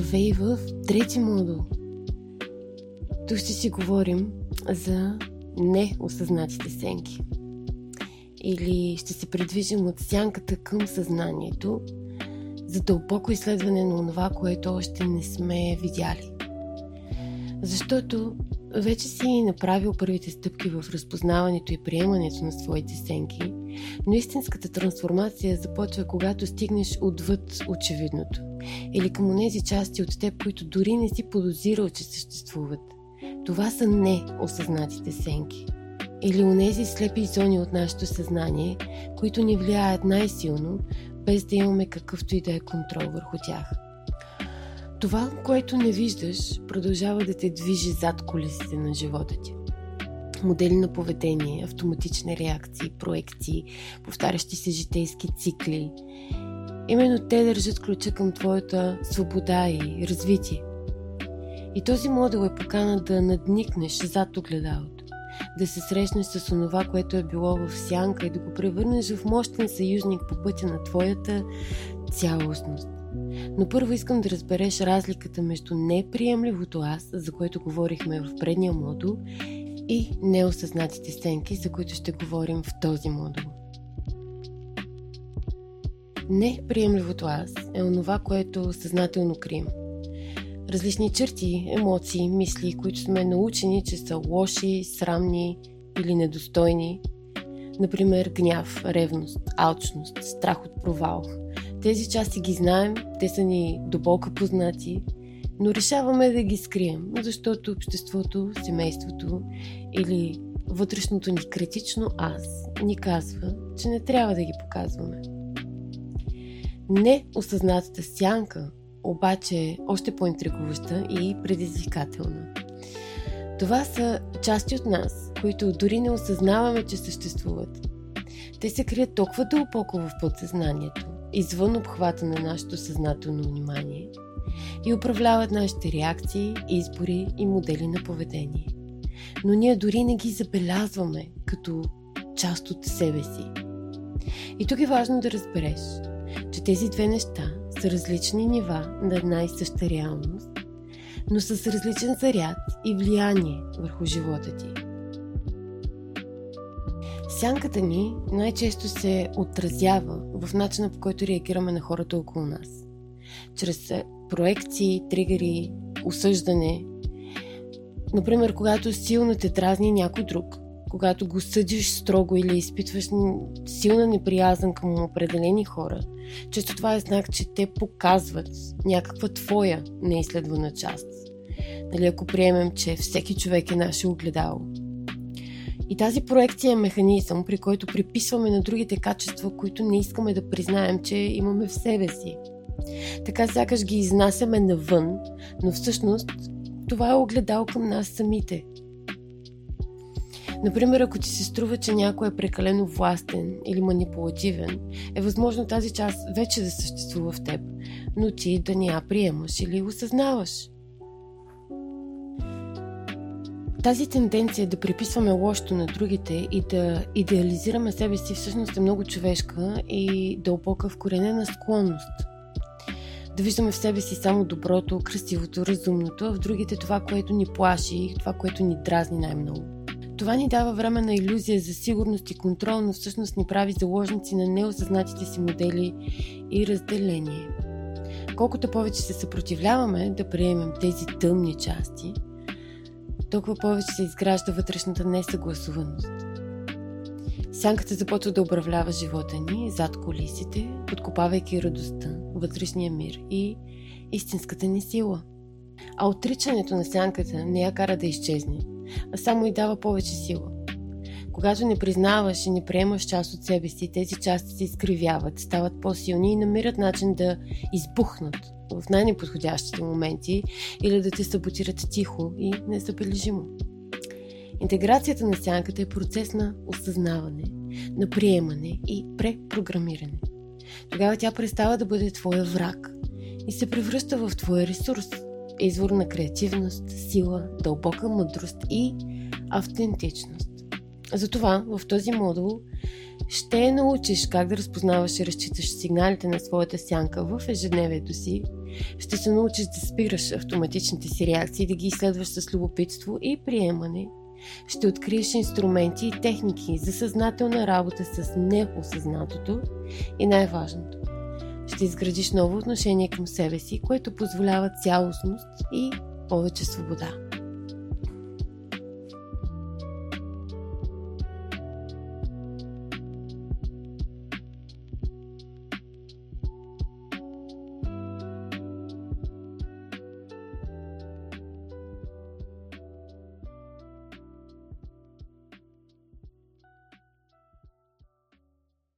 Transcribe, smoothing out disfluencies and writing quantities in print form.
Здравей в трети модул. Тук ще си говорим за неосъзнатите сенки. Или ще се придвижим от сянката към съзнанието за дълбоко изследване на това, което още не сме видяли. Защото вече си направил първите стъпки в разпознаването и приемането на своите сенки, но истинската трансформация започва, когато стигнеш отвъд очевидното или към онези части от теб, които дори не си подозирал, че съществуват. Това са неосъзнатите сенки или онези слепи зони от нашето съзнание, които ни влияят най-силно, без да имаме какъвто и да е контрол върху тях. Това, което не виждаш, продължава да те движи зад кулисите на живота ти. Модели на поведение, автоматични реакции, проекции, повтарящи се житейски цикли. Именно те държат ключа към твоята свобода и развитие. И този модел е покана да надникнеш зад огледалото, да се срещнеш с онова, което е било в сянка и да го превърнеш в мощен съюзник по пътя на твоята цялостност. Но първо искам да разбереш разликата между неприемливото аз, за което говорихме в предния модул, и неосъзнатите сенки, за които ще говорим в този модул. Неприемливото аз е онова, което съзнателно крием. Различни черти, емоции, мисли, които сме научени, че са лоши, срамни или недостойни. Например, гняв, ревност, алчност, страх от провал. Тези части ги знаем, те са ни до болка познати, но решаваме да ги скрием, защото обществото, семейството или вътрешното ни критично аз ни казва, че не трябва да ги показваме. Неосъзнатата сянка обаче е още по-интригуваща и предизвикателна. Това са части от нас, които дори не осъзнаваме, че съществуват. Те се крият толкова дълбоко в подсъзнанието, извън обхвата на нашето съзнателно внимание и управляват нашите реакции, избори и модели на поведение. Но ние дори не ги забелязваме като част от себе си. И тук е важно да разбереш, че тези две неща са различни нива на една и съща реалност, но с различен заряд и влияние върху живота ти. Сянката ни най-често се отразява в начина, по който реагираме на хората около нас. Чрез проекции, тригъри, осъждане. Например, когато силно те дразни някой друг, когато го съдиш строго или изпитваш силна неприязън към определени хора, често това е знак, че те показват някаква твоя неизследвана част. Нали, ако приемем, че всеки човек е наше огледало. И тази проекция е механизъм, при който приписваме на другите качества, които не искаме да признаем, че имаме в себе си. Така сякаш ги изнасяме навън, но всъщност това е огледал към нас самите. Например, ако ти се струва, че някой е прекалено властен или манипулативен, е възможно тази част вече да съществува в теб, но ти да не я приемаш или осъзнаваш. Тази тенденция да приписваме лошото на другите и да идеализираме себе си всъщност е много човешка и дълбока вкоренена склонност. Да виждаме в себе си само доброто, красивото, разумното, а в другите това, което ни плаши и това, което ни дразни най-много. Това ни дава временна илюзия за сигурност и контрол, но всъщност ни прави заложници на неосъзнатите си модели и разделение. Колкото повече се съпротивляваме да приемем тези тъмни части, толкова повече се изгражда вътрешната несъгласуваност. Сянката започва да управлява живота ни зад кулисите, подкопавайки радостта, вътрешния мир и истинската ни сила. А отричането на сянката не я кара да изчезне, а само й дава повече сила. Когато не признаваш и не приемаш част от себе си, тези части се изкривяват, стават по-силни и намират начин да избухнат в най-неподходящите моменти или да те саботират тихо и незабележимо. Интеграцията на сянката е процес на осъзнаване, на приемане и препрограмиране. Тогава тя престава да бъде твоя враг и се превръща в твоя ресурс, извор на креативност, сила, дълбока мъдрост и автентичност. Затова в този модул ще научиш как да разпознаваш и разчиташ сигналите на своята сянка в ежедневието си, Ще се научиш да спираш автоматичните си реакции, да ги изследваш с любопитство и приемане. Ще откриеш инструменти и техники за съзнателна работа с неосъзнатото и най-важното. Ще изградиш ново отношение към себе си, което позволява цялостност и повече свобода.